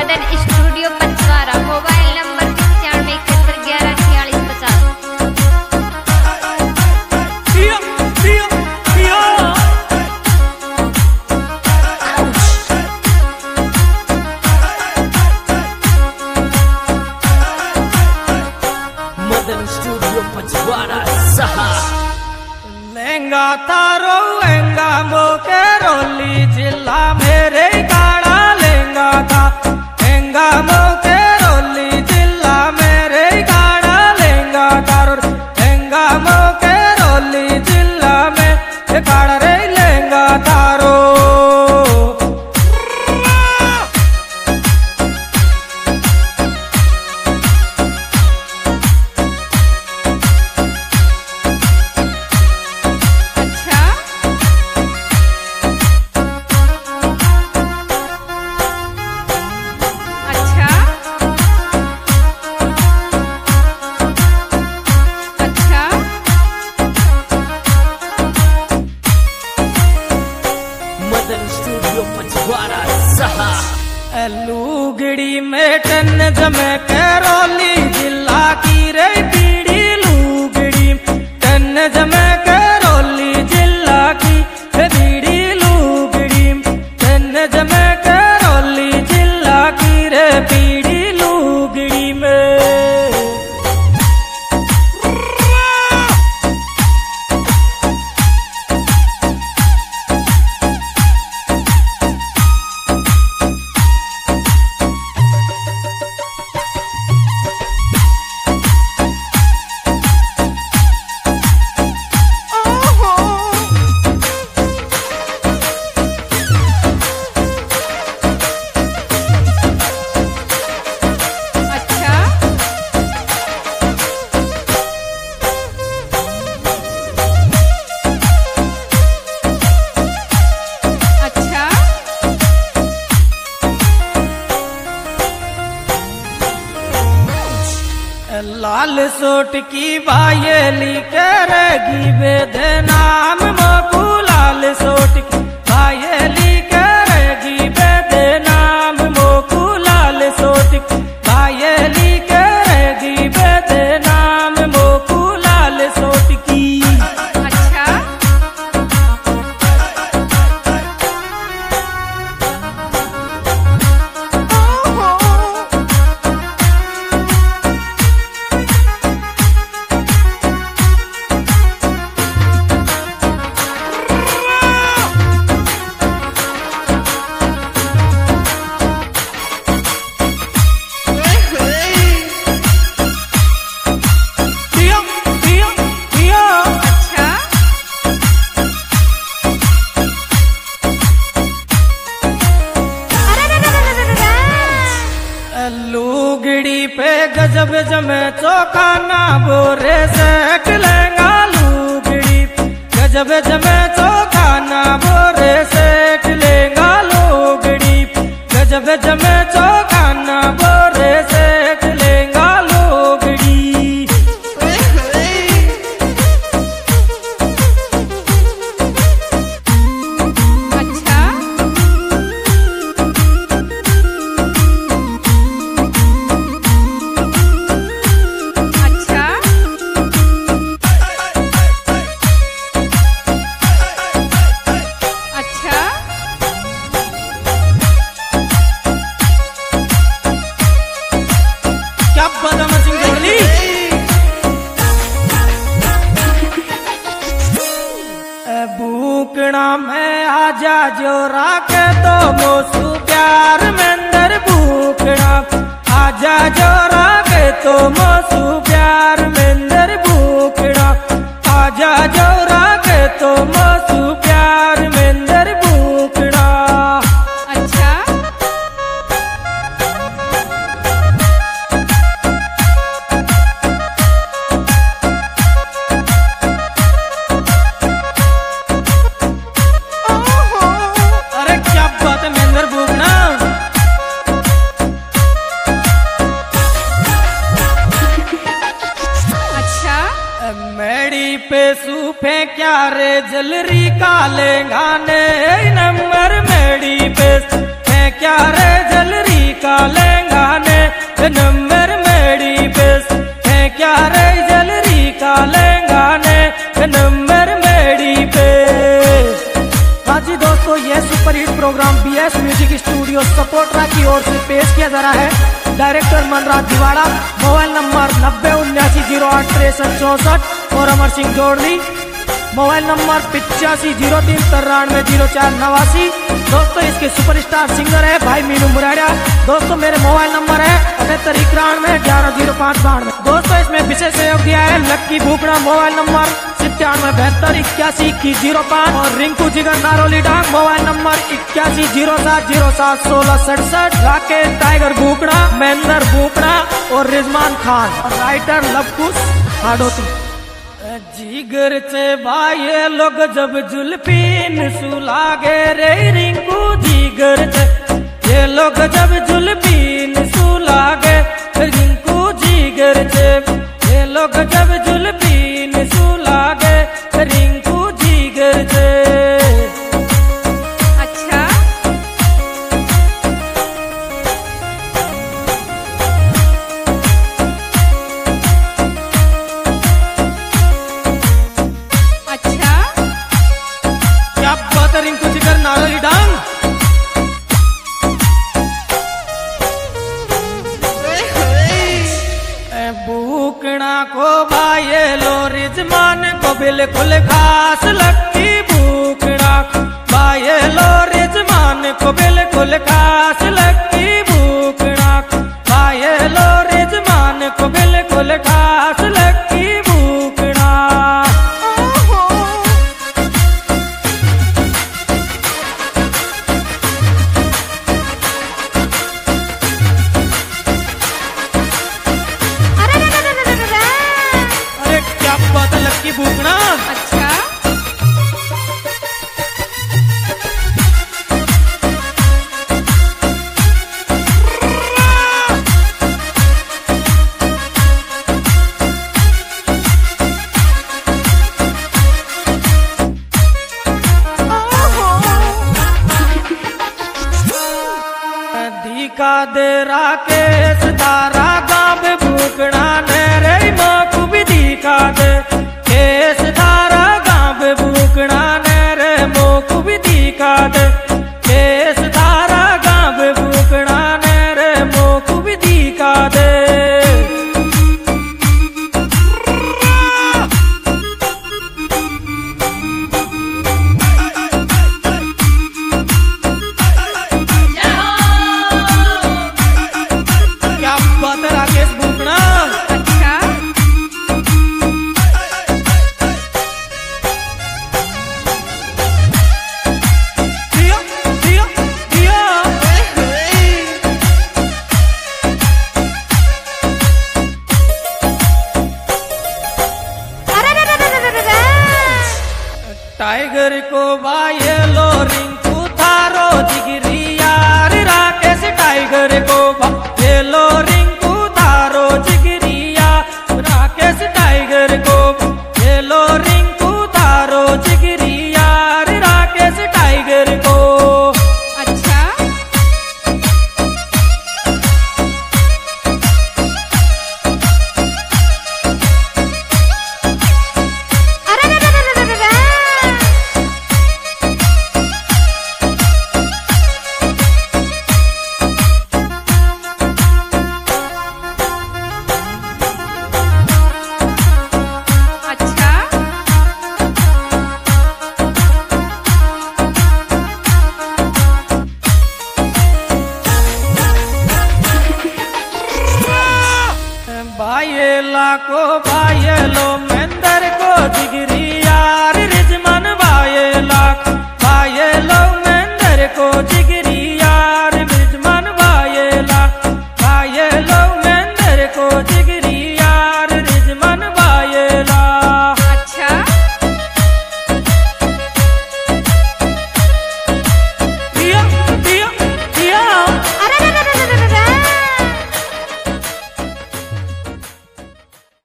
मदन studio Pachwara. Mobile number 95 Madan studio Pachwara सहा लहंगा तारो लहंगा मोके रोली जिला मेरे गाड़ा लहंगा था लहंगा मोके रोली जिला मेरे गाड़ा लहंगा तारो लहंगा मोके रोली जिला में गाड़ा रे लहंगा तारो पचवारा सहा लूगड़ी में टन जमे करौली जिला की रे पीड़ी लूगड़ी टन जमे करौली जिला की बीड़ी लूगड़ी टन जमे करौली जिला की रे पीड़ी लूगड़ी में लाल सोट की बायली करेगी बेदनाम मोकू लाल सोट की बायली करेगी बेदनाम मोकू लाल सोट की बायली करेगी बेदनाम मोकू लाल सोट की लूगड़ी पे गजब जमे चौखाना बोरे सेट लहंगा लूगड़ी गजब जमे चौखाना बोरे सेट लहंगा लूगड़ी गजब जमे चौखाना बोरे सेट लहंगा लूगड़ी भूकना में आजा जोरा के तो मोसू प्यार में अंदर भूकना आजा जोरा के तो मोसू प्यार में अंदर भूकना आजा जोरा के तो मोसू प्यार में अंदर भूकना मेड़ी पे सूफे क्या रे जलरी काले गाने नंबर मेड़ी पे सूफे क्या रे जलरी का लेंगा ने नंबर मेरी बेस है क्या रे जलरी का लेंगा ने नंबर मेरी पे। हाँ जी दोस्तों, ये super hit programme BS music studio Sapotra की ओर से पेश किया जा रहा है। Director Manraj Diwara. Mobile number 9079086364 और अमर सिंह जोड़ली। Mobile number 8503930489। दोस्तों इसके सुपरस्टार सिंगर है भाई मीनू मुराड़ा। दोस्तों मेरे मोबाइल नंबर है 7891110592। दोस्तों इसमें विशेष सहयोग दिया है लक्की भूकड़ा। मोबाइल नंबर 9772812105 और Rinku Jigar Naroli Dang. Mobile number 8107071667। Rakesh tiger Bhukda, Mahendra Bhukda और रिजमान खान और राइटर लवकुश हाडोती। जिगर से भाई लोग जब जुल्फीन सुलागे रे रिंकू जिगर से ये लोग जब जुल्फीन सुलागे रिंकू जिगर से ये लोग जब जुल्फीन सुलागे रिंकू जिगर से। अच्छा अच्छा क्या बात है रिंकू जिगर नारोली डांग। भूकना को भाई लो रिजमान को बिल्कुल खास लगती भूकना भाई लो रिजमान को बिल्कुल खास लगती भूकना भाई लो रिजमान को बिल्कुल खास लगती भूकना। अरे क्या बात है लक्की भूकना। अच्छा धिका दे राकेश तारा गाँव भूकना ने